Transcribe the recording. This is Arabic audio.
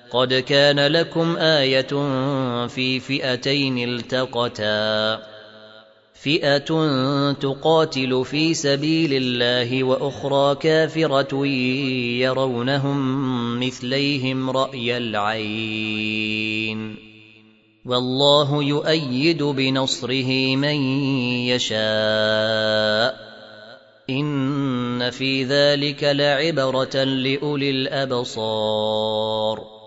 قد كان لكم آية في فئتين التقتا فئة تقاتل في سبيل الله وأخرى كافرة يرونهم مثليهم رأي العين والله يؤيد بنصره من يشاء إن في ذلك لعبرة لأولي الأبصار